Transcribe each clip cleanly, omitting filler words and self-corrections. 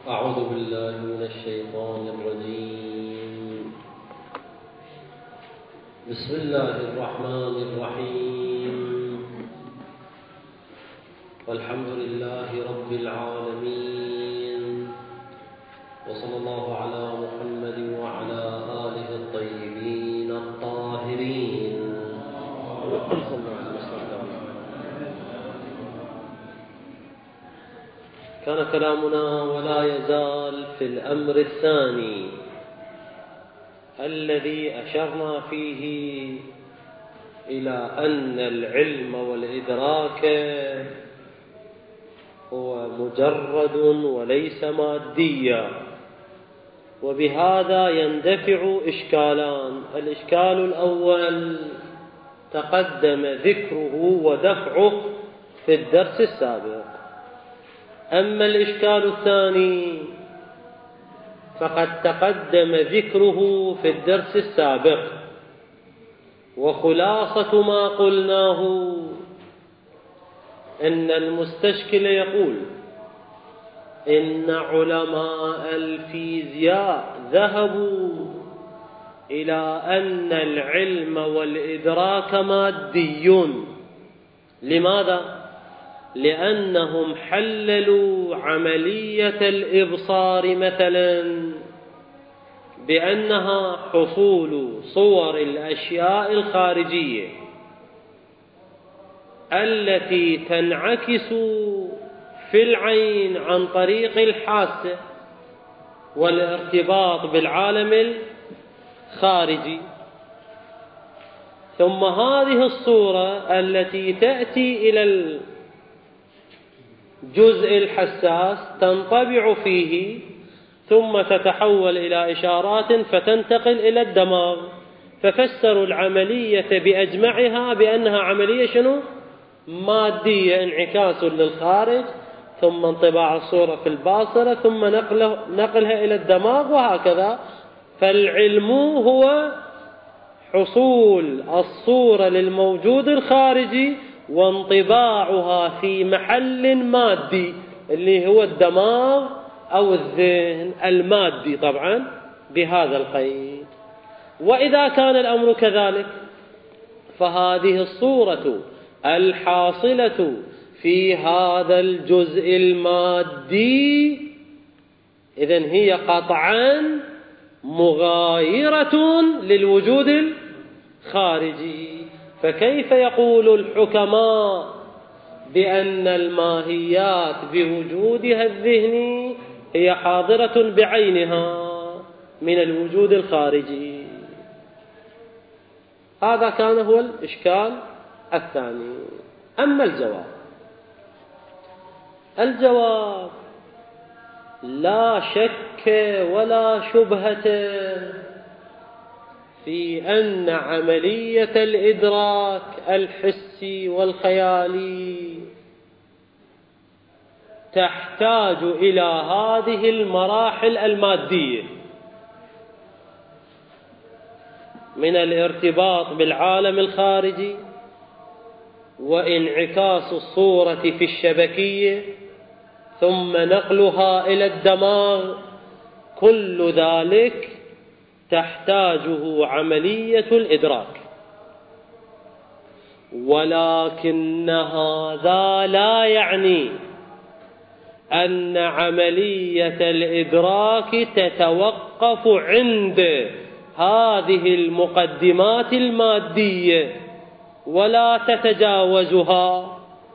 أعوذ بالله من الشيطان الرجيم. بسم الله الرحمن الرحيم. والحمد لله رب العالمين، وصلى الله على محمد وعلى آله الطيبين الطاهرين. كان كلامنا ولا يزال في الأمر الثاني الذي أشرنا فيه إلى أن العلم والإدراك هو مجرد وليس ماديا، وبهذا يندفع إشكالان. الإشكال الأول تقدم ذكره ودفعه في الدرس السابق، أما الإشكال الثاني فقد تقدم ذكره في الدرس السابق. وخلاصة ما قلناه إن المستشكل يقول إن علماء الفيزياء ذهبوا إلى أن العلم والإدراك مادي. لماذا؟ لأنهم حللوا عملية الإبصار مثلا بأنها حصول صور الأشياء الخارجية التي تنعكس في العين عن طريق الحاسة والارتباط بالعالم الخارجي، ثم هذه الصورة التي تأتي إلى الجزء الحساس تنطبع فيه ثم تتحول إلى إشارات فتنتقل إلى الدماغ، ففسروا العملية بأجمعها بأنها عملية شنو؟ مادية، انعكاس للخارج ثم انطباع الصورة في الباصرة ثم نقلها إلى الدماغ وهكذا. فالعلم هو حصول الصورة للموجود الخارجي وانطباعها في محل مادي اللي هو الدماغ أو الذهن المادي طبعا بهذا القيد. وإذا كان الأمر كذلك فهذه الصورة الحاصلة في هذا الجزء المادي إذن هي قطعا مغايرة للوجود الخارجي. فكيف يقول الحكماء بأن الماهيات بوجودها الذهني هي حاضرة بعينها من الوجود الخارجي؟ هذا كان هو الإشكال الثاني. أما الجواب لا شك ولا شبهة في أن عملية الإدراك الحسي والخيالي تحتاج إلى هذه المراحل المادية من الارتباط بالعالم الخارجي وانعكاس الصورة في الشبكية ثم نقلها إلى الدماغ. كل ذلك تحتاجه عملية الإدراك، ولكن هذا لا يعني أن عملية الإدراك تتوقف عند هذه المقدمات المادية ولا تتجاوزها،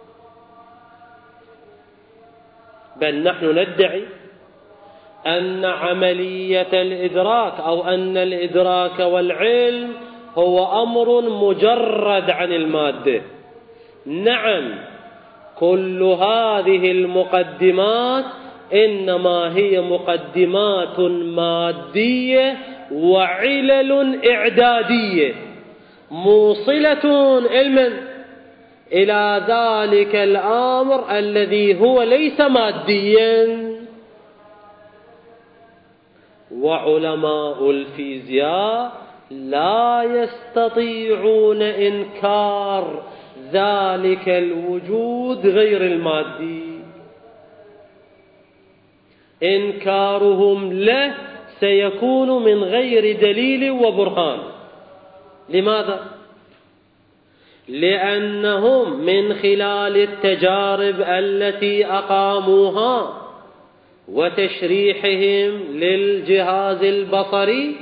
بل نحن ندعي أن عملية الإدراك أو أن الإدراك والعلم هو أمر مجرد عن المادة. نعم، كل هذه المقدمات إنما هي مقدمات مادية وعلل إعدادية موصلة إلى ذلك الأمر الذي هو ليس ماديا. وعلماء الفيزياء لا يستطيعون إنكار ذلك الوجود غير المادي. إنكارهم له سيكون من غير دليل وبرهان. لماذا؟ لأنهم من خلال التجارب التي أقاموها وتشريحهم للجهاز البصري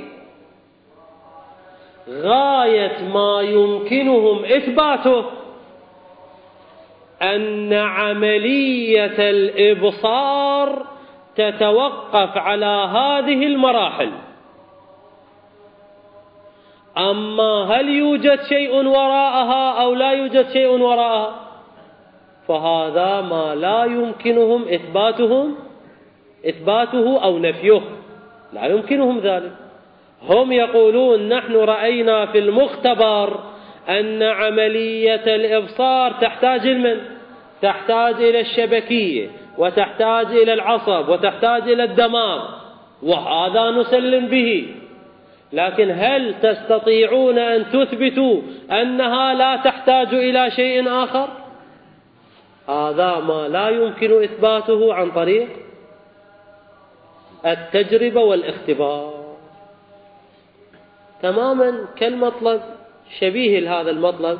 غاية ما يمكنهم إثباته أن عملية الإبصار تتوقف على هذه المراحل. أما هل يوجد شيء وراءها أو لا يوجد شيء وراءها فهذا ما لا يمكنهم إثباته أو نفيه، لا يمكنهم ذلك. هم يقولون نحن رأينا في المختبر أن عملية الإبصار تحتاج إلى الشبكية وتحتاج إلى العصب وتحتاج إلى الدماغ، وهذا نسلم به. لكن هل تستطيعون أن تثبتوا أنها لا تحتاج إلى شيء آخر؟ هذا ما لا يمكن إثباته عن طريق التجربة والاختبار. تماما كالمطلب، شبيه لهذا المطلب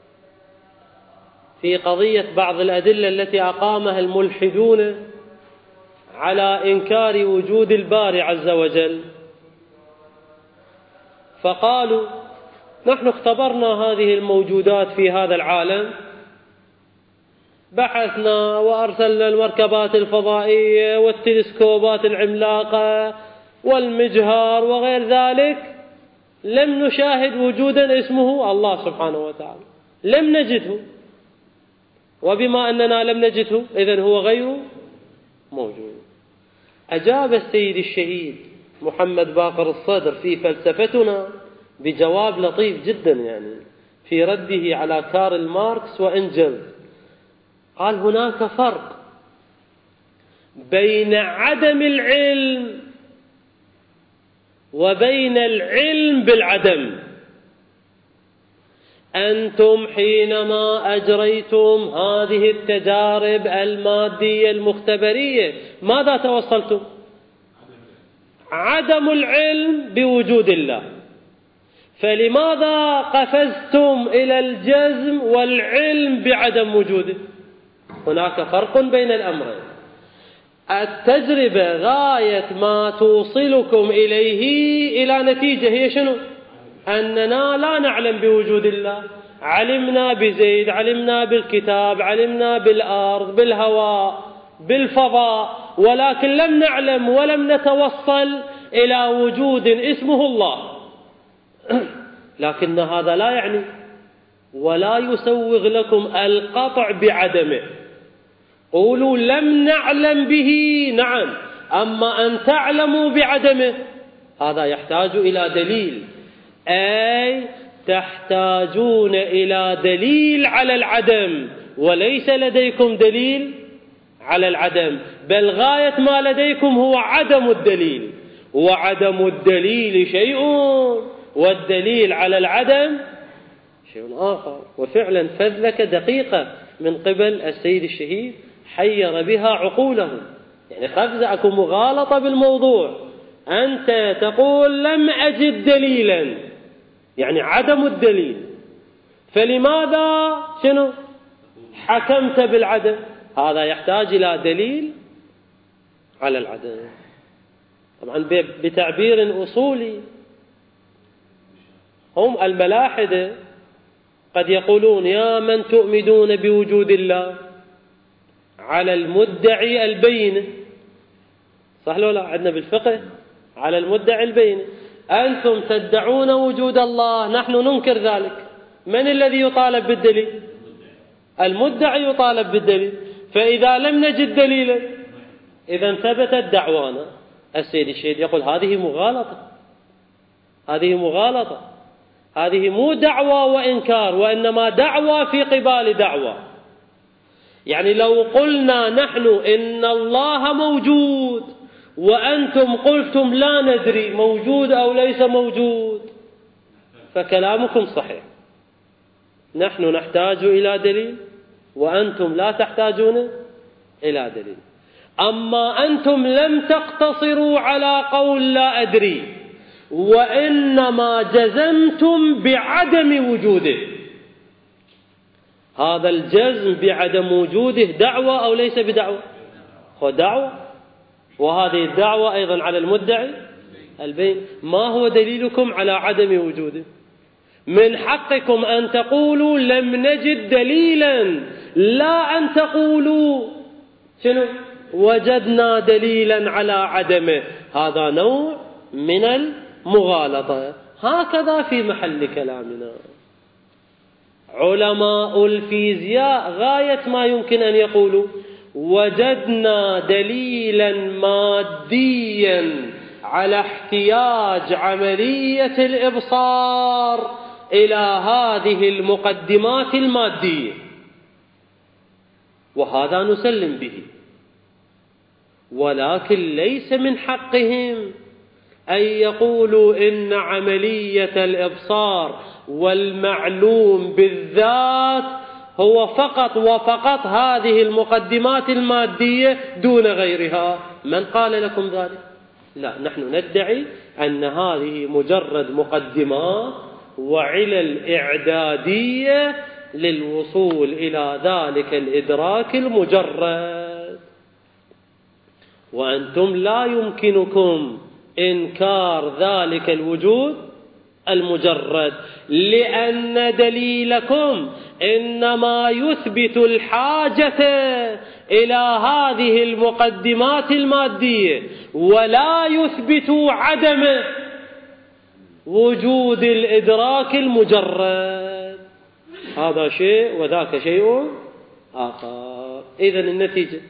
في قضية بعض الأدلة التي أقامها الملحدون على إنكار وجود الباري عز وجل. فقالوا نحن اختبرنا هذه الموجودات في هذا العالم، بحثنا وأرسلنا المركبات الفضائية والتلسكوبات العملاقة والمجهر وغير ذلك، لم نشاهد وجودا اسمه الله سبحانه وتعالى، لم نجده. وبما أننا لم نجده إذن هو غير موجود. أجاب السيد الشهيد محمد باقر الصدر في فلسفتنا بجواب لطيف جدا، يعني في رده على كارل ماركس وإنجلز. قال هناك فرق بين عدم العلم وبين العلم بالعدم. أنتم حينما أجريتم هذه التجارب المادية المختبرية ماذا توصلتم؟ عدم العلم بوجود الله. فلماذا قفزتم إلى الجزم والعلم بعدم وجوده؟ هناك فرق بين الأمرين. التجربة غاية ما توصلكم إليه إلى نتيجة هي شنو؟ أننا لا نعلم بوجود الله. علمنا بزيد، علمنا بالكتاب، علمنا بالأرض، بالهواء، بالفضاء، ولكن لم نعلم ولم نتوصل إلى وجود اسمه الله. لكن هذا لا يعني ولا يسوغ لكم القطع بعدمه. قولوا لم نعلم به، نعم، أما أن تعلموا بعدمه هذا يحتاج إلى دليل، أي تحتاجون إلى دليل على العدم، وليس لديكم دليل على العدم، بل غاية ما لديكم هو عدم الدليل، وعدم الدليل شيء والدليل على العدم شيء آخر. وفعلا فذلك دقيقة من قبل السيد الشهيد حير بها عقولهم، يعني خفزأكم مغالطة بالموضوع. أنت تقول لم أجد دليلا، يعني عدم الدليل، فلماذا شنو حكمت بالعدم؟ هذا يحتاج إلى دليل على العدم. طبعا بتعبير أصولي، هم الملاحدة قد يقولون يا من تؤمنون بوجود الله على المدعي البينة، صح لو لا؟ عندنا بالفقه على المدعي البينة. أنتم تدعون وجود الله، نحن ننكر ذلك. من الذي يطالب بالدليل؟ المدعي يطالب بالدليل. فإذا لم نجد دليلا إذا ثبتت دعوانا. السيد الشهيد يقول هذه مغالطة، هذه مغالطة، هذه مو دعوة وإنكار، وإنما دعوة في قبال دعوة. يعني لو قلنا نحن إن الله موجود وأنتم قلتم لا ندري موجود أو ليس موجود فكلامكم صحيح. نحن نحتاج إلى دليل وأنتم لا تحتاجون إلى دليل. أما أنتم لم تقتصروا على قول لا أدري، وإنما جزمتم بعدم وجوده. هذا الجزم بعدم وجوده دعوة أو ليس بدعوة؟ هو دعوة، وهذه الدعوة أيضا على المدعي البين. ما هو دليلكم على عدم وجوده؟ من حقكم أن تقولوا لم نجد دليلا، لا أن تقولوا شنو؟ وجدنا دليلا على عدمه. هذا نوع من المغالطة. هكذا في محل كلامنا. علماء الفيزياء غاية ما يمكن أن يقولوا وجدنا دليلا ماديا على احتياج عملية الإبصار إلى هذه المقدمات المادية، وهذا نسلم به. ولكن ليس من حقهم أن يقولوا إن عملية الإبصار والمعلوم بالذات هو فقط وفقط هذه المقدمات المادية دون غيرها. من قال لكم ذلك؟ لا، نحن ندعي أن هذه مجرد مقدمات وعلل إعدادية للوصول إلى ذلك الإدراك المجرد. وأنتم لا يمكنكم إنكار ذلك الوجود المجرد، لأن دليلكم إنما يثبت الحاجة إلى هذه المقدمات المادية، ولا يثبت عدم وجود الإدراك المجرد. هذا شيء وذاك شيء آخر. إذن النتيجة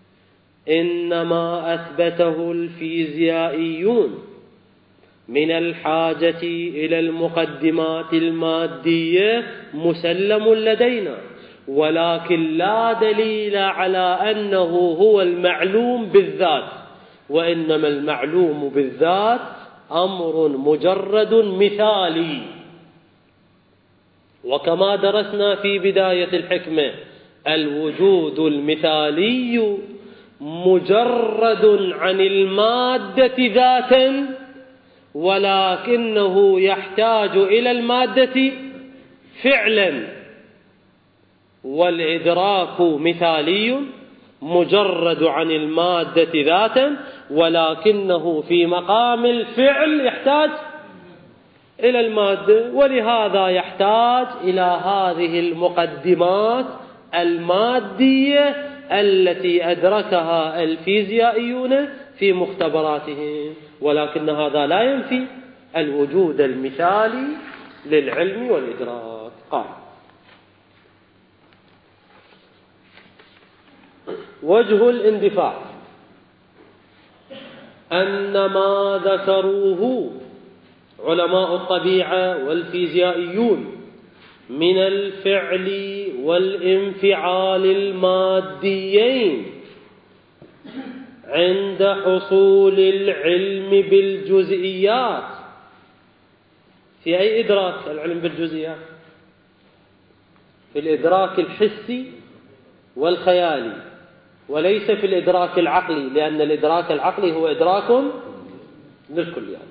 إنما أثبته الفيزيائيون من الحاجة إلى المقدمات المادية مسلم لدينا، ولكن لا دليل على أنه هو المعلوم بالذات، وإنما المعلوم بالذات أمر مجرد مثالي. وكما درسنا في بداية الحكمة، الوجود المثالي مجرد عن المادة ذاتا، ولكنه يحتاج إلى المادة فعلا. والإدراك مثالي مجرد عن المادة ذاتا، ولكنه في مقام الفعل يحتاج إلى المادة، ولهذا يحتاج إلى هذه المقدمات المادية التي أدركها الفيزيائيون في مختبراتهم. ولكن هذا لا ينفي الوجود المثالي للعلم والإدراك. قال: وجه الاندفاع أن ما ذكروه علماء الطبيعة والفيزيائيون من الفعل والانفعال الماديين عند حصول العلم بالجزئيات. في أي إدراك العلم بالجزئيات؟ في الإدراك الحسي والخيالي، وليس في الإدراك العقلي، لأن الإدراك العقلي هو إدراك للكليات.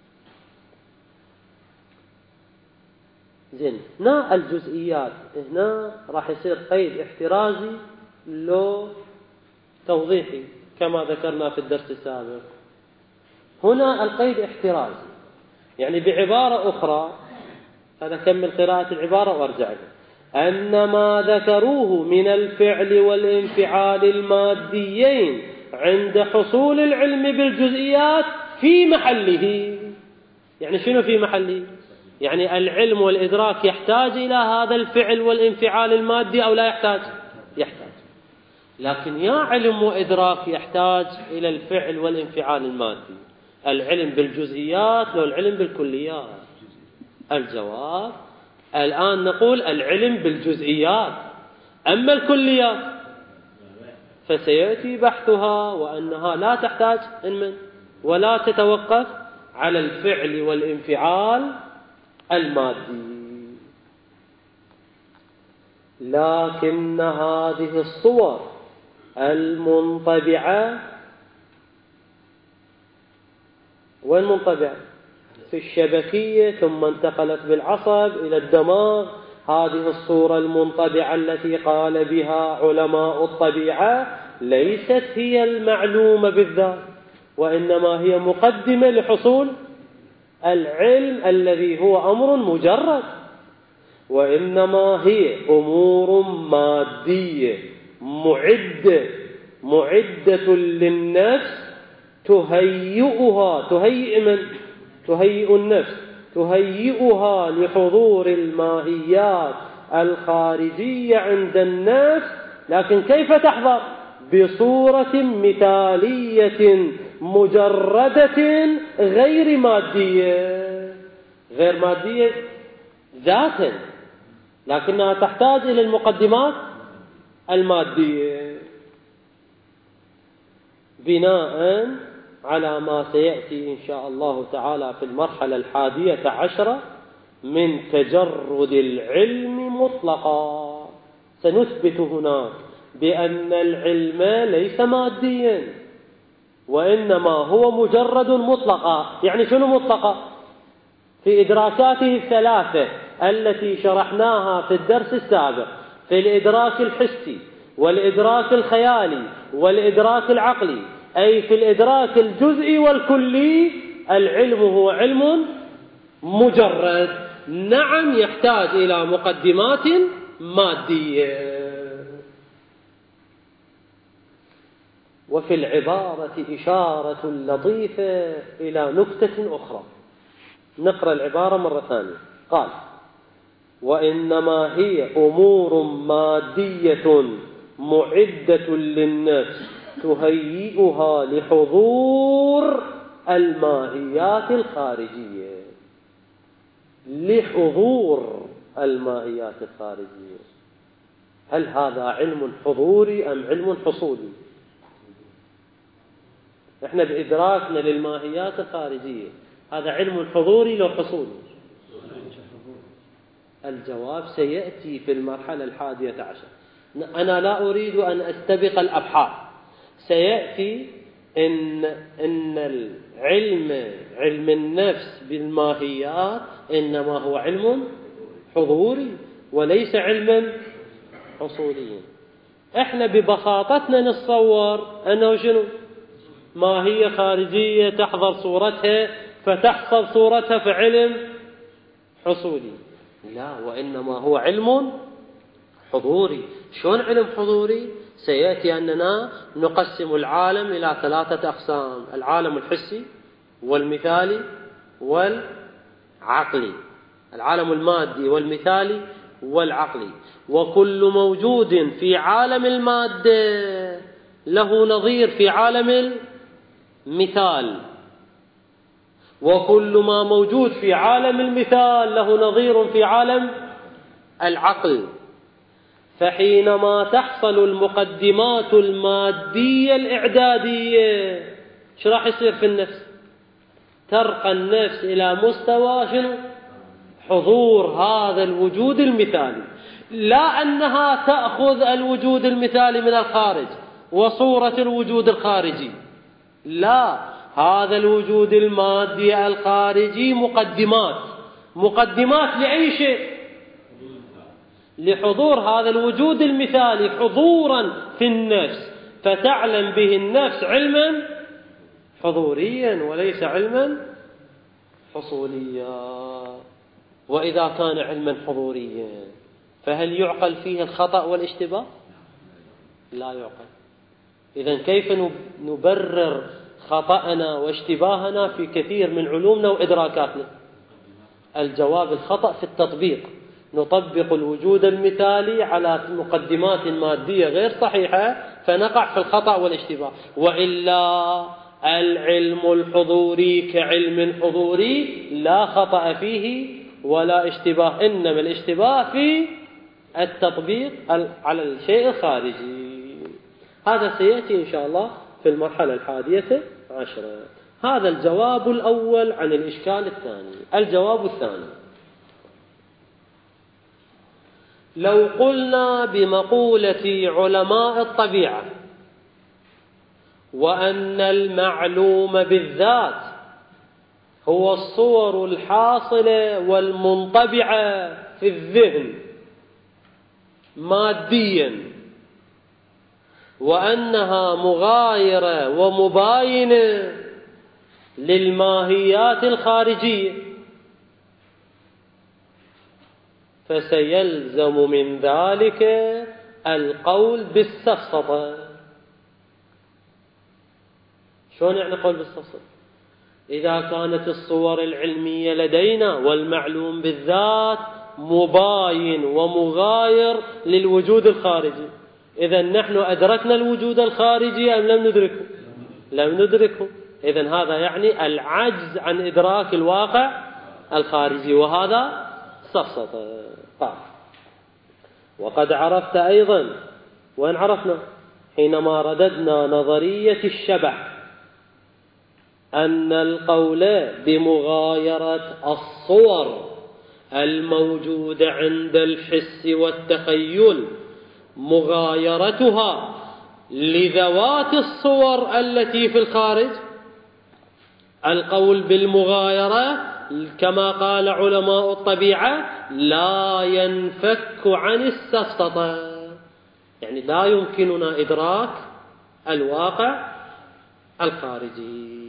زين، هنا الجزئيات هنا راح يصير قيد احترازي لو توضيحي كما ذكرنا في الدرس السابق. هنا القيد احترازي، يعني بعبارة أخرى، هذا أكمل قراءة العبارة وأرجع له. أن ما ذكروه من الفعل والانفعال الماديين عند حصول العلم بالجزئيات في محله. يعني شنو في محله؟ يعني العلم والإدراك يحتاج إلى هذا الفعل والانفعال المادي أو لا يحتاج؟ يحتاج. لكن يا علم وإدراك يحتاج إلى الفعل والانفعال المادي، العلم بالجزئيات لو العلم بالكليات؟ الجواب الآن نقول العلم بالجزئيات. أما الكليات فسيأتي بحثها، وأنها لا تحتاج ولا تتوقف على الفعل والانفعال المادي. لكن هذه الصور المنطبعة والمنطبعة في الشبكية ثم انتقلت بالعصب إلى الدماغ. هذه الصورة المنطبعة التي قال بها علماء الطبيعة ليست هي المعلومة بالذات، وإنما هي مقدمة لحصول العلم الذي هو أمر مجرد، وإنما هي أمور مادية معدة للنفس تهيئ النفس، تهيئها لحضور الماهيات الخارجية عند النفس. لكن كيف تحضر؟ بصورة مثالية مجردة غير مادية ذاتا، لكنها تحتاج إلى المقدمات المادية. بناء على ما سيأتي إن شاء الله تعالى في المرحلة 11 من تجرد العلم مطلقا، سنثبت هناك بأن العلم ليس ماديا، وإنما هو مجرد مطلقا. يعني شنو مطلقا؟ في إدراكاته الثلاثة التي شرحناها في الدرس السابق، في الإدراك الحسي والإدراك الخيالي والإدراك العقلي، أي في الإدراك الجزئي والكلي، العلم هو علم مجرد. نعم يحتاج إلى مقدمات مادية. وفي العبارة إشارة لطيفة إلى نكتة أخرى. نقرأ العبارة مرة ثانية. قال: وإنما هي أمور مادية معدة للنفس تهيئها لحضور الماهيات الخارجية. هل هذا علم حضوري أم علم حصولي؟ احنا بإدراكنا للماهيات الخارجية هذا علم حضوري لو حصولي؟ الجواب سيأتي في المرحلة 11. أنا لا أريد أن أستبق الأبحاث. سيأتي إن علم النفس بالماهيات إنما هو علم حضوري وليس علما حصوليا. احنا ببساطتنا نتصور أنه شنو؟ ماهية خارجية تحضر صورتها فتحصل صورتها في علم حصولي. لا، وإنما هو علم حضوري. شلون علم حضوري؟ سيأتي أننا نقسم العالم إلى 3 أقسام: العالم الحسي والمثالي والعقلي، العالم المادي والمثالي والعقلي. وكل موجود في عالم المادة له نظير في عالم المثال، وكل ما موجود في عالم المثال له نظير في عالم العقل. فحينما تحصل المقدمات المادية الإعدادية، شو راح يصير في النفس؟ ترقى النفس إلى مستوى شنو؟ حضور هذا الوجود المثالي. لا أنها تأخذ الوجود المثالي من الخارج وصورة الوجود الخارجي، لا، هذا الوجود المادي الخارجي مقدمات لأي شيء؟ لحضور هذا الوجود المثالي حضورا في النفس، فتعلم به النفس علما حضوريا وليس علما حصوليا. وإذا كان علما حضوريا فهل يعقل فيه الخطأ والاشتباه؟ لا يعقل. إذن كيف نبرر خطأنا واشتباهنا في كثير من علومنا وإدراكاتنا؟ الجواب: الخطأ في التطبيق. نطبق الوجود المثالي على مقدمات مادية غير صحيحة فنقع في الخطأ والاشتباه. وإلا العلم الحضوري كعلم حضوري لا خطأ فيه ولا اشتباه، إنما الاشتباه في التطبيق على الشيء الخارجي. هذا سيأتي إن شاء الله في المرحلة 11. هذا الجواب الأول عن الإشكال الثاني. الجواب الثاني: لو قلنا بمقولة علماء الطبيعة وأن المعلوم بالذات هو الصور الحاصلة والمنطبعة في الذهن ماديا، وأنها مغايرة ومباينة للماهيات الخارجية، فسيلزم من ذلك القول بالسفسطة. شلون يعني قول بالسفسطة؟ إذا كانت الصور العلمية لدينا والمعلوم بالذات مباين ومغاير للوجود الخارجي، إذا نحن أدركنا الوجود الخارجي أم لم ندركه؟ لم ندركه. إذا هذا يعني العجز عن إدراك الواقع الخارجي، وهذا سفسطة. وقد عرفت أيضا، وإن عرفنا حينما رددنا نظرية الشبح، أن القول بمغايرة الصور الموجودة عند الحس والتخيل مغايرتها لذوات الصور التي في الخارج، القول بالمغايرة كما قال علماء الطبيعة لا ينفك عن السفسطة، يعني لا يمكننا إدراك الواقع الخارجي.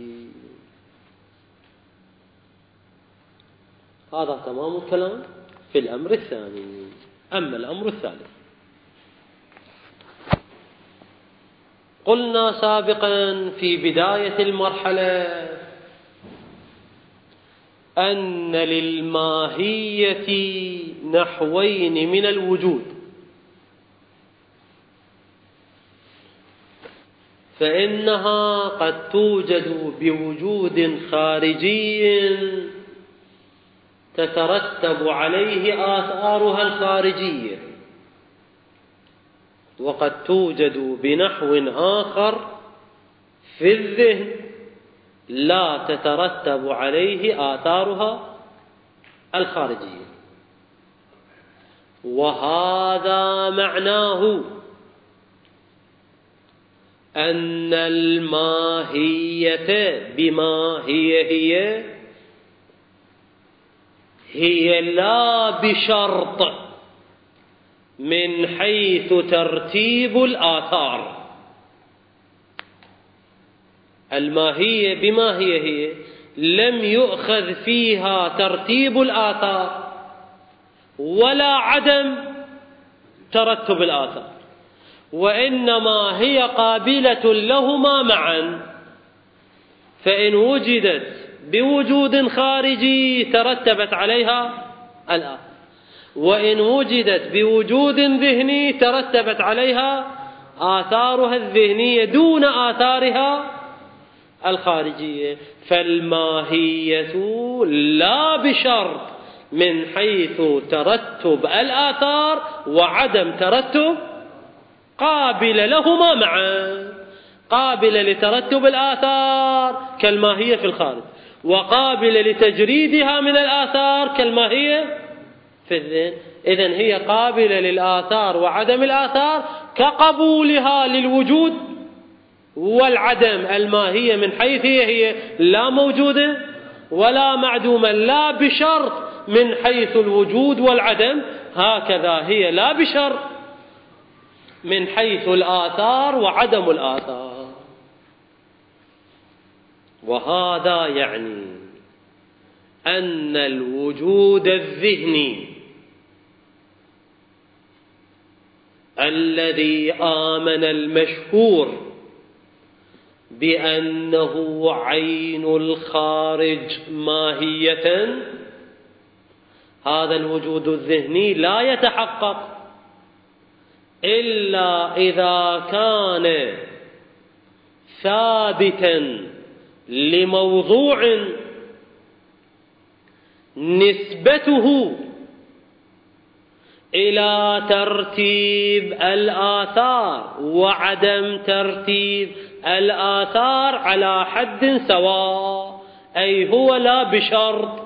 هذا تمام الكلام في الأمر الثاني. أما الأمر الثالث، قلنا سابقا في بداية المرحلة أن للماهية نحوين من الوجود، فإنها قد توجد بوجود خارجي تترتب عليه آثارها الخارجية، وقد توجد بنحو آخر في الذهن لا تترتب عليه آثارها الخارجية. وهذا معناه أن الماهية بما هي لا بشرط من حيث ترتيب الآثار. الماهية بما هي لم يؤخذ فيها ترتيب الآثار ولا عدم ترتب الآثار، وإنما هي قابلة لهما معا، فإن وجدت بوجود خارجي ترتبت عليها الآثار، وإن وجدت بوجود ذهني ترتبت عليها آثارها الذهنية دون آثارها الخارجية. فالماهية لا بشرط من حيث ترتب الآثار وعدم ترتب، قابلة لهما معا، قابلة لترتب الآثار كالماهية في الخارج، وقابلة لتجريدها من الآثار كالماهية في الذهن. إذن هي قابلة للآثار وعدم الآثار كقبولها للوجود والعدم. الماهية من حيث هي لا موجودة ولا معدومة، لا بشرط من حيث الوجود والعدم، هكذا هي لا بشرط من حيث الآثار وعدم الآثار. وهذا يعني أن الوجود الذهني الذي آمن المشهور بأنه عين الخارج ماهية، هذا الوجود الذهني لا يتحقق إلا إذا كان ثابتا لموضوع نسبته إلى ترتيب الآثار وعدم ترتيب الآثار على حد سواء، أي هو لا بشرط.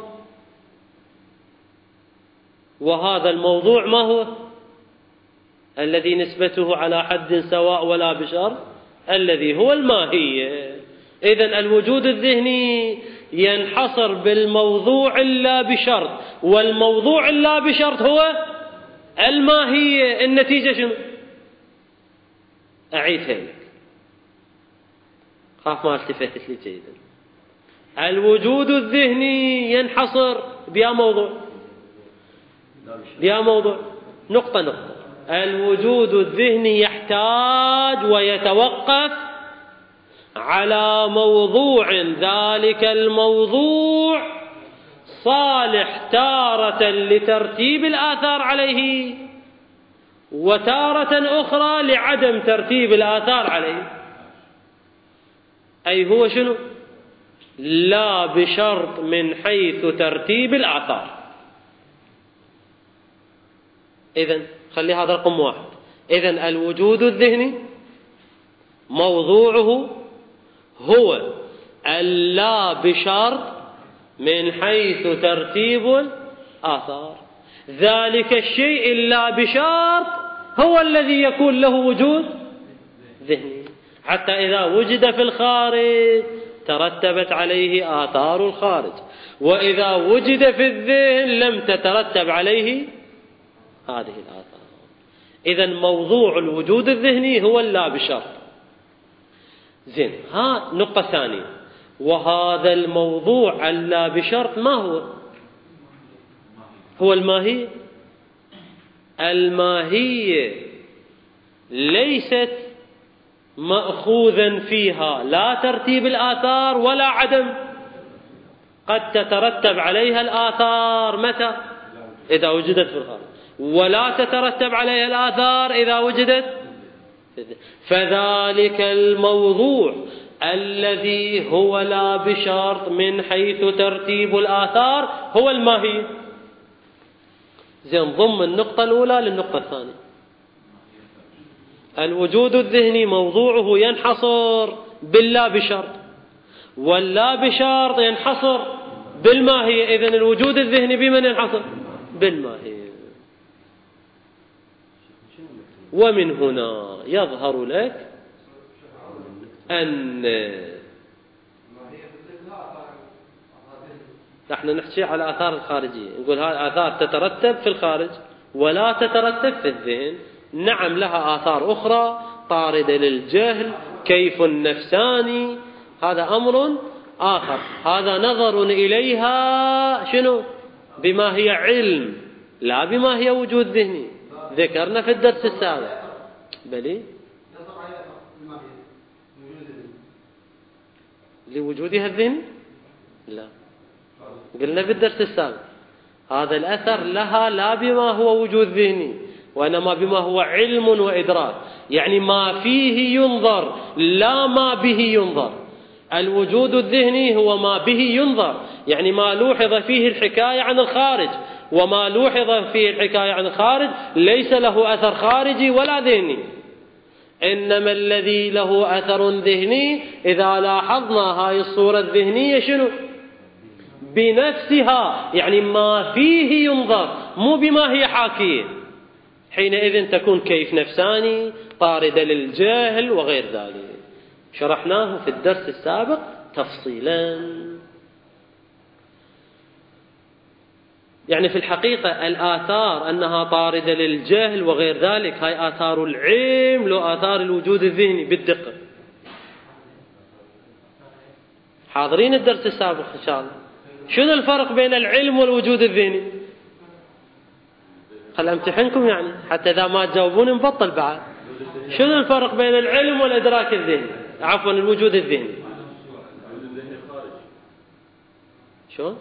وهذا الموضوع ما هو الذي نسبته على حد سواء ولا بشرط؟ الذي هو الماهية. إذن الوجود الذهني ينحصر بالموضوع إلا بشرط، والموضوع إلا بشرط هو الماهية. النتيجة شنو؟ أعيدها لك، خاف ما التفتت لي جيدا. الوجود الذهني ينحصر بيا موضوع نقطة. الوجود الذهني يحتاج ويتوقف على موضوع، ذلك الموضوع صالح تارة لترتيب الآثار عليه، وتارة أخرى لعدم ترتيب الآثار عليه. أي هو شنو؟ لا بشرط من حيث ترتيب الآثار. إذن خلي هذا رقم 1. إذن الوجود الذهني موضوعه هو اللا بشرط من حيث ترتيب الآثار. ذلك الشيء اللا بشرط هو الذي يكون له وجود ذهني، حتى إذا وجد في الخارج ترتبت عليه آثار الخارج، وإذا وجد في الذهن لم تترتب عليه هذه الآثار. إذن موضوع الوجود الذهني هو اللا بشرط. زين، ها نقطة ثانية. وهذا الموضوع اللا بشرط ما هو؟ هو الماهية. الماهية ليست مأخوذا فيها لا ترتيب الآثار ولا عدم. قد تترتب عليها الآثار متى؟ إذا وجدت في الخارج، ولا تترتب عليها الآثار إذا وجدت. فذلك الموضوع الذي هو لا بشرط من حيث ترتيب الآثار هو الماهية. زين، ضم النقطة الأولى للنقطة الثانية. الوجود الذهني موضوعه ينحصر باللا بشرط، واللا بشرط ينحصر بالماهية. إذن الوجود الذهني بمن ينحصر؟ بالماهية. ومن هنا يظهر لك أن نحن نحكي على الآثار الخارجية، نقول هذه الآثار تترتب في الخارج ولا تترتب في الذهن. نعم، لها آثار أخرى طاردة للجهل، كيف النفساني، هذا أمر آخر. هذا نظر إليها شنو؟ بما هي علم، لا بما هي وجود ذهني. ذكرنا في الدرس السابق. بلي لوجودها الذهن؟ لا، قلنا في الدرس السابق هذا الأثر لها لا بما هو وجود ذهني، وإنما بما هو علم وإدراك، يعني ما فيه ينظر لا ما به ينظر. الوجود الذهني هو ما به ينظر، يعني ما لوحظ فيه الحكاية عن الخارج، وما لوحظ فيه الحكاية عن الخارج ليس له أثر خارجي ولا ذهني. إنما الذي له أثر ذهني إذا لاحظنا هاي الصورة الذهنية شنو؟ بنفسها، يعني ما فيه ينظر، مو بما هي حاكية. حينئذ تكون كيف نفساني طاردة للجهل وغير ذلك. شرحناه في الدرس السابق تفصيلا. يعني في الحقيقة الآثار أنها طاردة للجهل وغير ذلك، هاي آثار العلم لو آثار الوجود الذهني بالدقة. حاضرين الدرس السابق إن شاء الله. شنو الفرق بين العلم والوجود الذهني؟ خل أمتحنكم يعني حتى إذا ما تجاوبون نبطل بعد. شنو الفرق بين العلم والإدراك الذهني؟ عفوا الوجود الذهني. شلون؟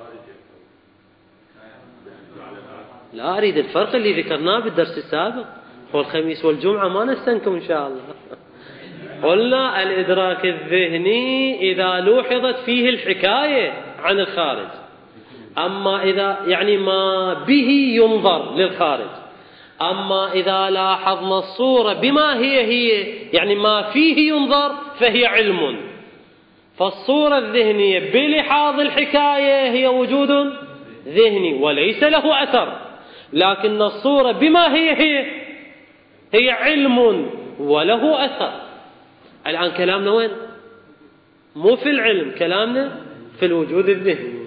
لا، أريد الفرق اللي ذكرناه بالدرس السابق. والخميس والجمعة ما نستنكم إن شاء الله. قلنا الإدراك الذهني إذا لوحظت فيه الحكاية عن الخارج، أما إذا يعني ما به ينظر للخارج. أما إذا لاحظنا الصورة بما هي يعني ما فيه ينظر فهي علم. فالصورة الذهنية بلحاظ الحكاية هي وجود ذهني وليس له أثر، لكن الصورة بما هي علم وله أثر. الآن كلامنا وين؟ مو في العلم، كلامنا في الوجود الذهني.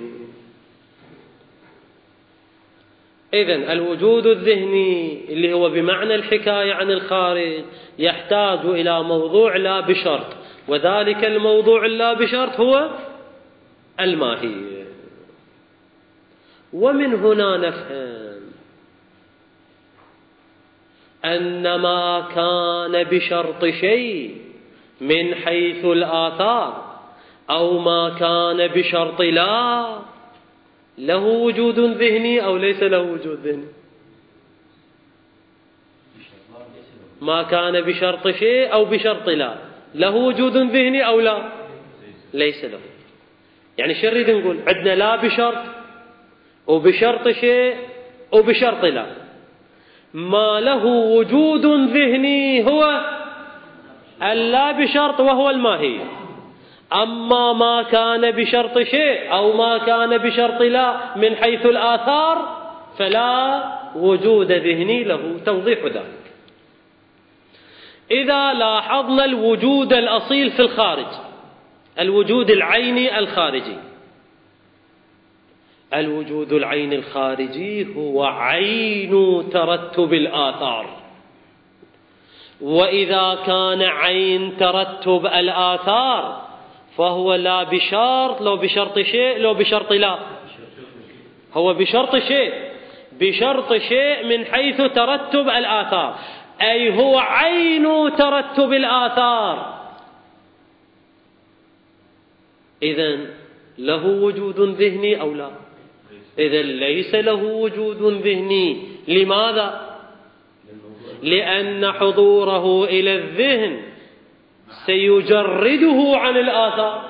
إذن الوجود الذهني اللي هو بمعنى الحكاية عن الخارج يحتاج إلى موضوع لا بشرط، وذلك الموضوع لا بشرط هو الماهية. ومن هنا نفهم أن ما كان بشرط شيء من حيث الآثار أو ما كان بشرط لا له وجود ذهني أو ليس له وجود ذهني. ما كان بشرط شيء أو بشرط لا له وجود ذهني أو لا ليس له. يعني شو نريد نقول؟ عندنا لا بشرط وبشرط شيء وبشرط لا. ما له وجود ذهني هو اللا بشرط وهو الماهية. أما ما كان بشرط شيء أو ما كان بشرط لا من حيث الآثار فلا وجود ذهني له. توضيح ذلك: إذا لاحظنا الوجود الأصيل في الخارج، الوجود العيني الخارجي، الوجود العيني الخارجي هو عين ترتب الآثار. وإذا كان عين ترتب الآثار فهو لا بشرط، لو بشرط شيء لو بشرط لا. هو بشرط شيء، بشرط شيء من حيث ترتب الآثار، أي هو عين ترتب الآثار. إذن له وجود ذهني أو لا؟ إذن ليس له وجود ذهني. لماذا؟ لأن حضوره إلى الذهن سيجرده عن الآثار،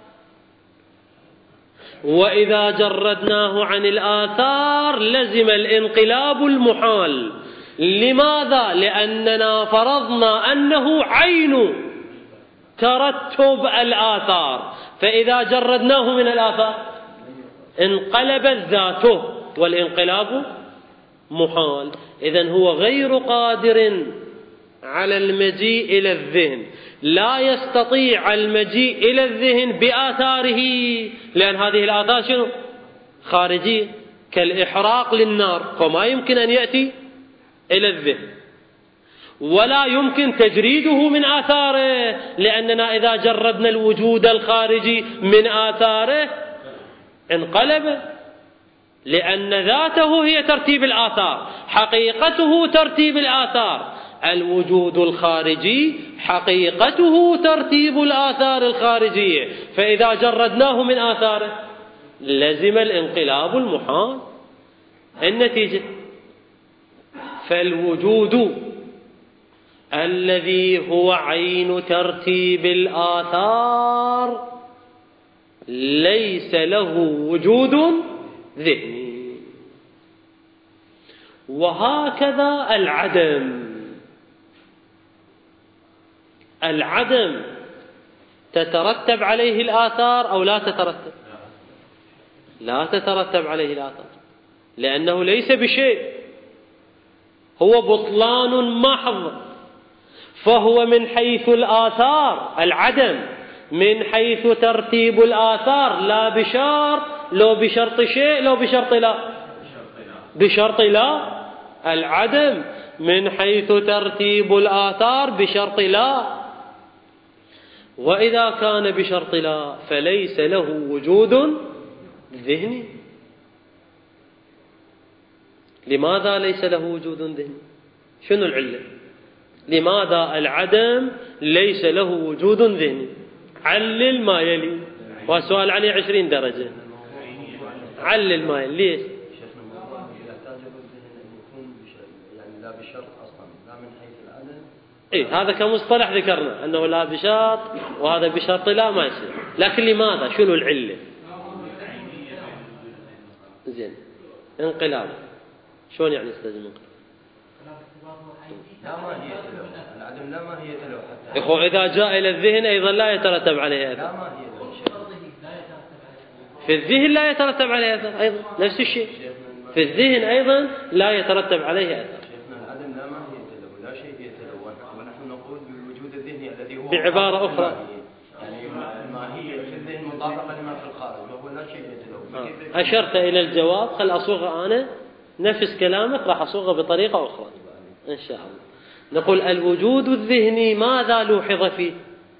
وإذا جردناه عن الآثار لزم الانقلاب المحال. لماذا؟ لأننا فرضنا أنه عين ترتب الآثار، فإذا جردناه من الآثار انقلبت ذاته، والانقلاب محال. إذن هو غير قادر على المجيء إلى الذهن، لا يستطيع المجيء إلى الذهن بآثاره، لأن هذه الآثار شنو؟ خارجية، كالإحراق للنار، فما يمكن أن يأتي إلى الذهن، ولا يمكن تجريده من آثاره، لأننا إذا جردنا الوجود الخارجي من آثاره انقلب، لأن ذاته هي ترتيب الآثار، حقيقته ترتيب الآثار. الوجود الخارجي حقيقته ترتيب الآثار الخارجية، فإذا جردناه من آثاره لزم الانقلاب المحال. النتيجة: فالوجود الذي هو عين ترتيب الآثار ليس له وجود ذهني. وهكذا العدم. العدم تترتب عليه الآثار أو لا تترتب؟ لا تترتب عليه الآثار، لأنه ليس بشيء، هو بطلان محض. فهو من حيث الآثار العدم، من حيث ترتيب الآثار لا بشرط، لو بشرط شيء لو بشرط لا. بشرط لا. العدم من حيث ترتيب الآثار بشرط لا. وإذا كان بشرط لا فليس له وجود ذهني. لماذا ليس له وجود ذهني؟ شنو العلة؟ لماذا العدم ليس له وجود ذهني؟ علل ما يلي، والسؤال عليه 20 درجة. علل ما يلي. ليش؟ لا بشرط أصلا، لا من حيث العدم. إيه، هذا كمصطلح ذكرنا أنه لا بشرط وهذا بشرط لا، ما يصير. لكن لماذا؟ شنو العلة؟ زين، انقلاب. شلون يعني يستلزم انقلاب؟ لا ماهية له، العدم لا ماهية له حتى. إخوة، إذا جاء إلى الذهن أيضا لا يترتب عليه أثر. لا ماهية له. في الذهن لا يترتب عليه أثر أيضا، نفس الشيء. في الذهن أيضا لا يترتب عليه أثر. شيخنا العدم لا ماهية له، لا شيء له. ونحن نقول بالوجود الذهني الذي هو بعبارة أخرى يعني الماهية في الذهن مطابقة لما في الخارج وهو لا شيء له. أشرت إلى الجواب، خل أصوغ أنا نفس كلامك راح أصوغه بطريقة أخرى إن شاء الله. نقول الوجود الذهني ماذا لوحظ فيه؟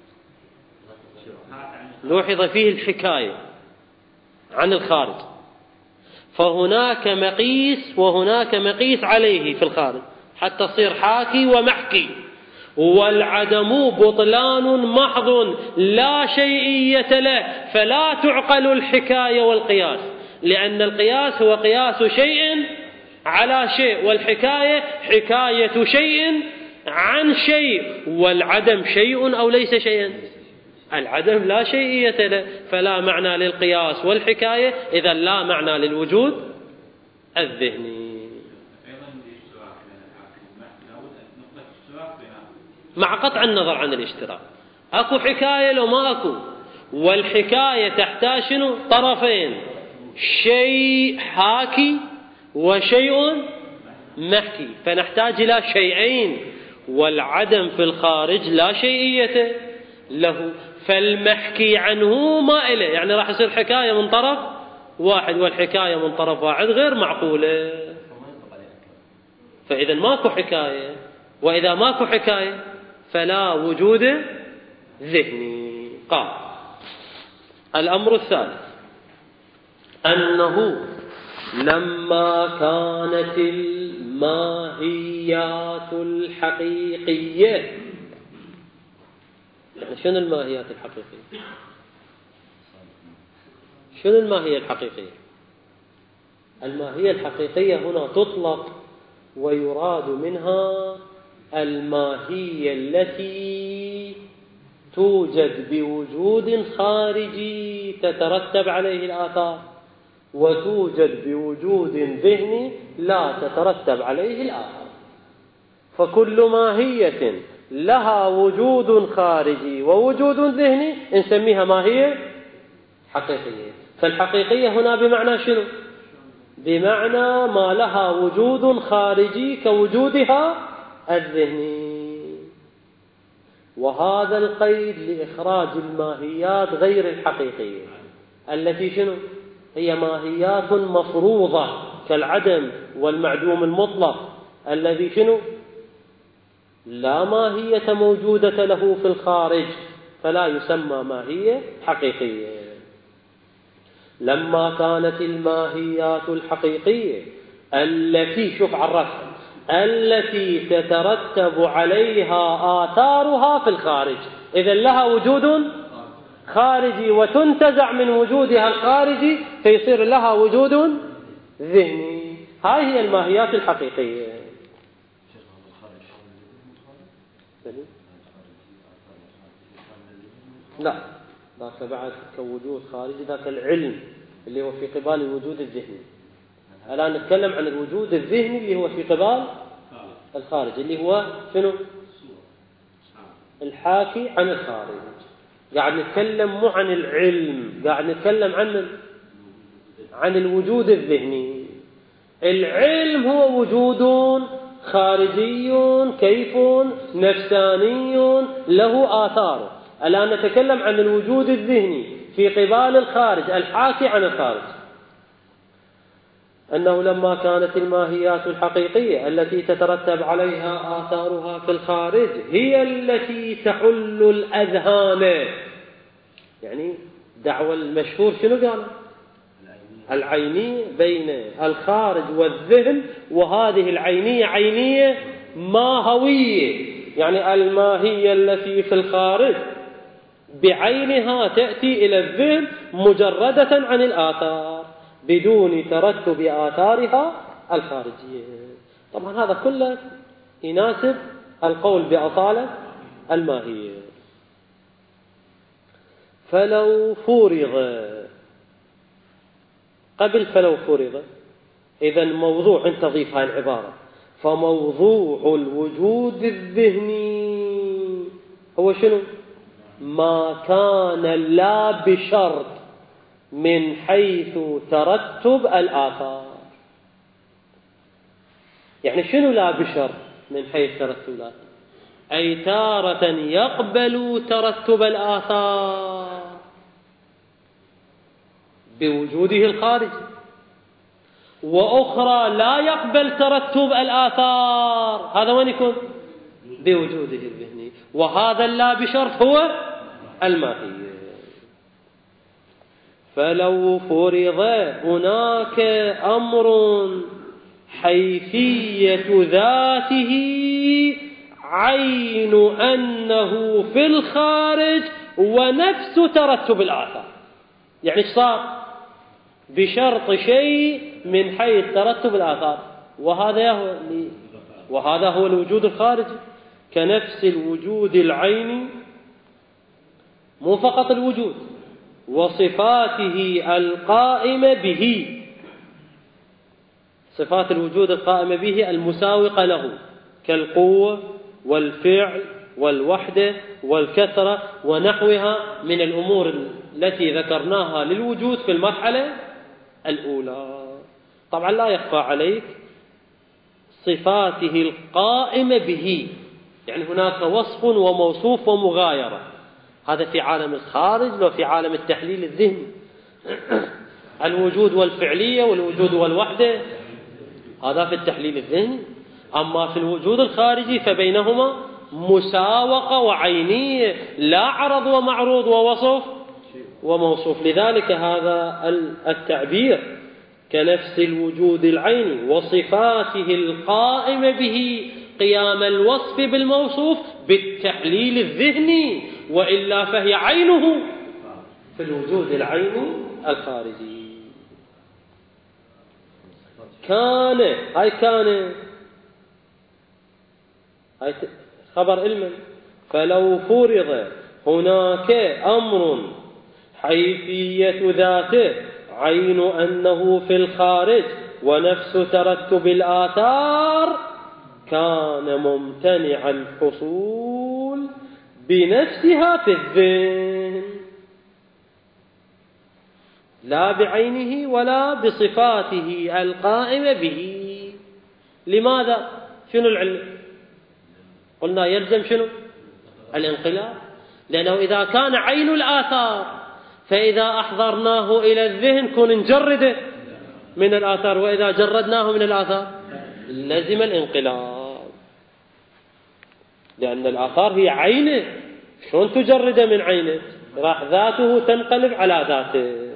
لوحظ فيه الحكاية عن الخارج، فهناك مقيس وهناك مقيس عليه في الخارج حتى تصير حاكي ومحكي. والعدم بطلان محض لا شيئية له، فلا تعقل الحكاية والقياس، لأن القياس هو قياس شيء على شيء، والحكاية حكاية شيء عن شيء، والعدم شيء أو ليس شيئا. العدم لا شيئية له، فلا معنى للقياس والحكاية، إذا لا معنى للوجود الذهني. مع قطع النظر عن الاشتراك، أكو حكاية لو ما أكو، والحكاية تحتاج شنو؟ طرفين، شيء حاكي وشيء محكي، فنحتاج إلى شيئين، والعدم في الخارج لا شيئية له، فالمحكي عنه ما إله، يعني راح يصير حكاية من طرف واحد، والحكاية من طرف واحد غير معقولة. فإذا ماكو حكاية، وإذا ماكو حكاية فلا وجود ذهني. قال الأمر الثالث أنه لما كانت الماهيات الحقيقية، يعني شنو الماهيات الحقيقية؟ شنو الماهية الحقيقية؟ الماهية الحقيقية هنا تطلق ويراد منها الماهية التي توجد بوجود خارجي تترتب عليه الآثار، وتوجد بوجود ذهني لا تترتب عليه الآثار. فكل ماهية لها وجود خارجي ووجود ذهني نسميها ماهية حقيقية. فالحقيقية هنا بمعنى شنو؟ بمعنى ما لها وجود خارجي كوجودها الذهني. وهذا القيد لإخراج الماهيات غير الحقيقية التي شنو؟ هي ماهيات مفروضة كالعدم والمعدوم المطلق، الذي شنو؟ لا ماهية موجودة له في الخارج، فلا يسمى ماهية حقيقية. لما كانت الماهيات الحقيقية التي شوف عرفها التي تترتب عليها آثارها في الخارج، إذن لها وجود خارجي وتنتزع من وجودها الخارجي فيصير لها وجود ذهني. هاي هي الماهيات الحقيقية. لا، ذاك بعد كوجود خارجي، ذاك العلم اللي هو في قبال الوجود الذهني. الآن نتكلم عن الوجود الذهني اللي هو في قبال الخارج، اللي هو شنو؟ الحاكي عن الخارج. قاعد نتكلم مو عن العلم، قاعد نتكلم عن الوجود الذهني. العلم هو وجود خارجي كيف نفساني له آثار. الآن نتكلم عن الوجود الذهني في قبال الخارج الحاكي عن الخارج. أنه لما كانت الماهيات الحقيقية التي تترتب عليها آثارها في الخارج هي التي تحل الأذهان، يعني دعوى المشهور شنو قال؟ العينية بين الخارج والذهن، وهذه العينية عينية ماهوية، يعني الماهية التي في الخارج بعينها تأتي إلى الذهن مجردة عن الآثار بدون ترتب آثارها الخارجية. طبعا هذا كله يناسب القول بأصالة الماهية. فلو فرض، قبل فلو فرض، إذن موضوع أنت تضيف هاي العبارة، فموضوع الوجود الذهني هو شنو؟ ما كان لا بشرط من حيث ترتب الآثار. يعني شنو لا بشرط من حيث ترتب الآثار؟ أي تارة يقبل ترتب الآثار بوجوده الخارجي، وأخرى لا يقبل ترتب الآثار، هذا وين يكون؟ بوجوده الذهني، وهذا لا بشرط هو الماهية. فلو فرض هناك أمر حيثية ذاته عين أنه في الخارج ونفس ترتب الآثار، يعني ايش صار؟ بشرط شيء من حيث ترتب الآثار، وهذا هو الوجود الخارجي، كنفس الوجود العيني، مو فقط الوجود، وصفاته القائمة به، صفات الوجود القائمة به المساوقة له، كالقوة والفعل والوحدة والكثرة ونحوها من الأمور التي ذكرناها للوجود في المرحلة الأولى. طبعا لا يخفى عليك صفاته القائمة به، يعني هناك وصف وموصوف ومغايرة، هذا في عالم الخارج لو في عالم التحليل الذهني. الوجود والفعلية والوجود والوحدة هذا في التحليل الذهني، أما في الوجود الخارجي فبينهما مساوقة وعينية، لا عرض ومعروض ووصف وموصوف. لذلك هذا التعبير كنفس الوجود العيني وصفاته القائمة به قيام الوصف بالموصوف بالتحليل الذهني، وإلا فهي عينه في الوجود العيني الخارجي. كان هاي خبر علم. فلو فرض هناك أمر حيثية ذاته عين أنه في الخارج ونفس ترتب الآثار، كان ممتنع الحصول بنفسها في الذهن، لا بعينه ولا بصفاته القائمة به. لماذا؟ شنو العلم؟ قلنا يلزم شنو؟ الانقلاب، لأنه إذا كان عين الآثار فإذا أحضرناه إلى الذهن كن نجرده من الآثار، وإذا جردناه من الآثار لزم الانقلاب، لأن الآثار هي عينه، شلون تجرده من عينه؟ راح ذاته تنقلب على ذاته،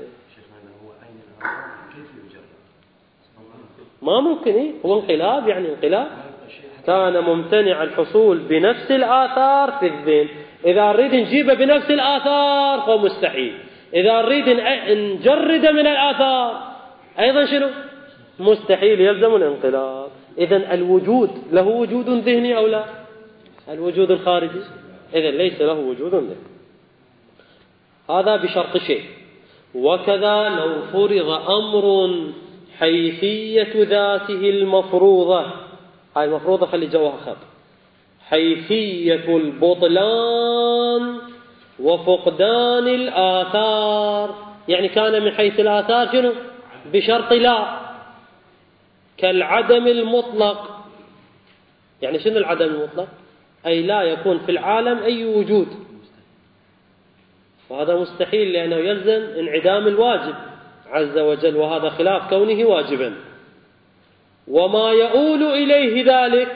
ما ممكن. هو انقلاب، يعني انقلاب. كان ممتنع الحصول بنفس الآثار في الذهن. إذا نريد نجيبه بنفس الآثار فهو مستحيل، إذا نريد نجرد من الآثار أيضا شنو؟ مستحيل، يلزم الانقلاب. إذن الوجود له وجود ذهني أو لا؟ الوجود الخارجي إذن ليس له وجود ذهني، هذا بشرط شيء. وكذا لو فرض أمر حيثية ذاته المفروضة، هاي المفروضة خلي جواها خط، حيثية البطلان وفقدان الآثار، يعني كان من حيث الآثار شنو؟ بشرط لا، كالعدم المطلق. يعني شنو العدم المطلق؟ أي لا يكون في العالم أي وجود، وهذا مستحيل لأنه يلزم انعدام الواجب عز وجل، وهذا خلاف كونه واجبا. وما يؤول إليه ذلك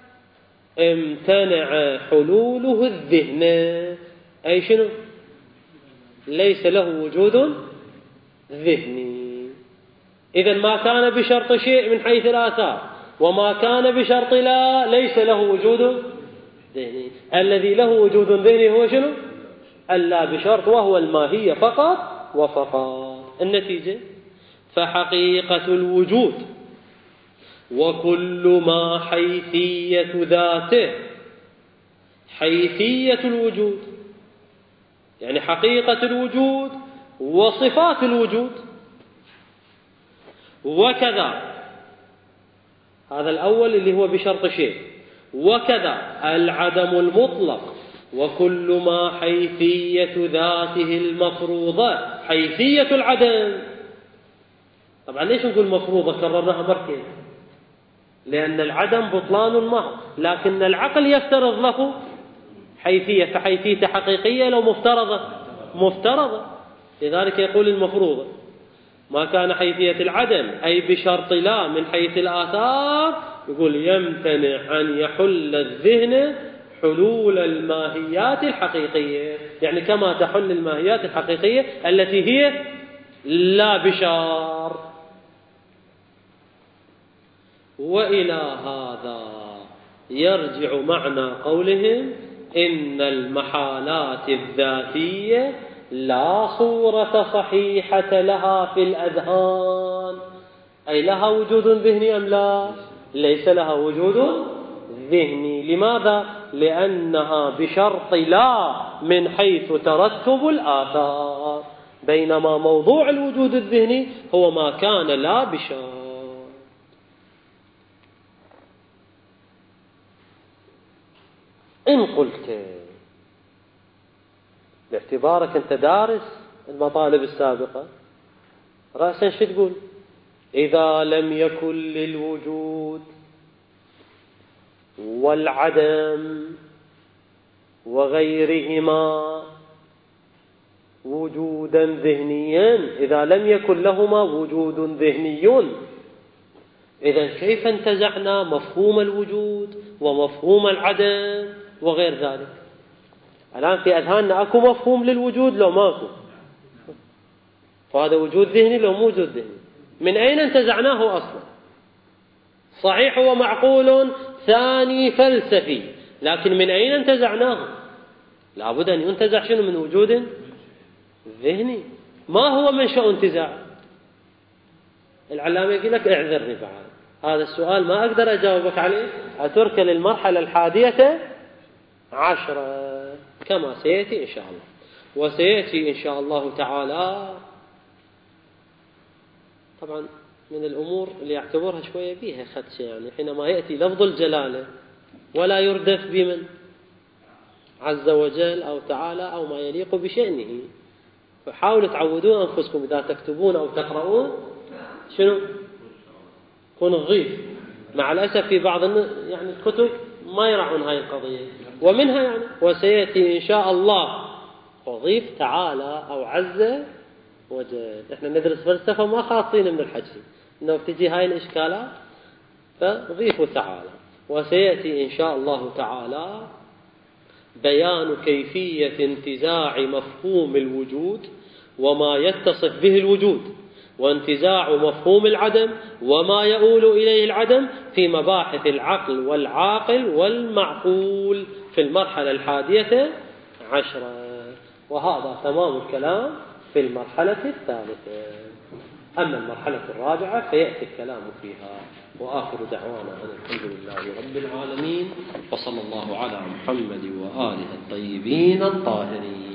امتنع حلوله الذهن، أي شنو؟ ليس له وجود ذهني. إذن ما كان بشرط شيء من حيث الآثار وما كان بشرط لا ليس له وجود ذهني. الذي له وجود ذهني هو شنو؟ اللا بشرط، وهو الماهية فقط وفقط. النتيجة فحقيقة الوجود وكل ما حيثية ذاته، حيثية الوجود يعني حقيقة الوجود وصفات الوجود. وكذا هذا الأول اللي هو بشرط شيء، وكذا العدم المطلق وكل ما حيثية ذاته المفروضة، حيثية العدم. طبعا ليش نقول مفروضة؟ كررناها مرتين، لأن العدم بطلان محض، لكن العقل يفترض له حيثية، فحيثية حقيقية لو مفترضة؟ مفترضة. لذلك يقول المفروضة ما كان حيثية العدم أي بشرط لا من حيث الآثار، يقول يمتنع أن يحل الذهن حلول الماهيات الحقيقية، يعني كما تحل الماهيات الحقيقية التي هي لا بشار. وإلى هذا يرجع معنى قولهم إن المحالات الذاتية لا صورة صحيحة لها في الأذهان، أي لها وجود ذهني أم لا؟ ليس لها وجود ذهني. لماذا؟ لأنها بشرط لا من حيث ترتب الآثار، بينما موضوع الوجود الذهني هو ما كان لا بشرط. إن قلت باعتبارك أنت دارس المطالب السابقة رأسا شو تقول؟ إذا لم يكن للوجود والعدم وغيرهما وجودا ذهنيا، إذا لم يكن لهما وجود ذهني، إذن كيف انتزعنا مفهوم الوجود ومفهوم العدم وغير ذلك؟ الآن في أذهاننا أكو مفهوم للوجود لو ماكو، فهذا وجود ذهني لو مو وجود ذهني. من أين انتزعناه أصلا؟ صحيح هو معقول ثاني فلسفي، لكن من أين انتزعناه؟ لابد أن ينتزع شنو؟ من وجود ذهني. ما هو منشأ انتزاع؟ العلامة يقول لك اعذرني بعد هذا السؤال ما أقدر أجاوبك عليه، أترك للمرحلة 11 كما سيأتي إن شاء الله. وسيأتي إن شاء الله تعالى طبعا من الأمور اللي يعتبرها شوية بيها خدش، يعني حينما يأتي لفظ الجلالة ولا يردف بمن عز وجل أو تعالى أو ما يليق بشأنه، فحاولوا تعودوا أنفسكم إذا تكتبون أو تقرؤون شنو؟ كون الضيف. مع الأسف في بعض يعني الكتب ما يرعون هاي القضية، ومنها يعني وسيأتي إن شاء الله وضيف تعالى أو عز وجل. إحنا ندرس فلسفة ما خاصين من الحكي، إنه بتجي هاي الإشكالات فضيفوا تعالى. وسيأتي إن شاء الله تعالى بيان كيفية انتزاع مفهوم الوجود وما يتصف به الوجود، وانتزاع مفهوم العدم وما يؤول إليه العدم في مباحث العقل والعاقل والمعقول في المرحلة 11. وهذا تمام الكلام في المرحلة 3. أما المرحلة 4 فيأتي الكلام فيها. وآخر دعوانا أن الحمد لله رب العالمين، وصلى الله على محمد وآله الطيبين الطاهرين.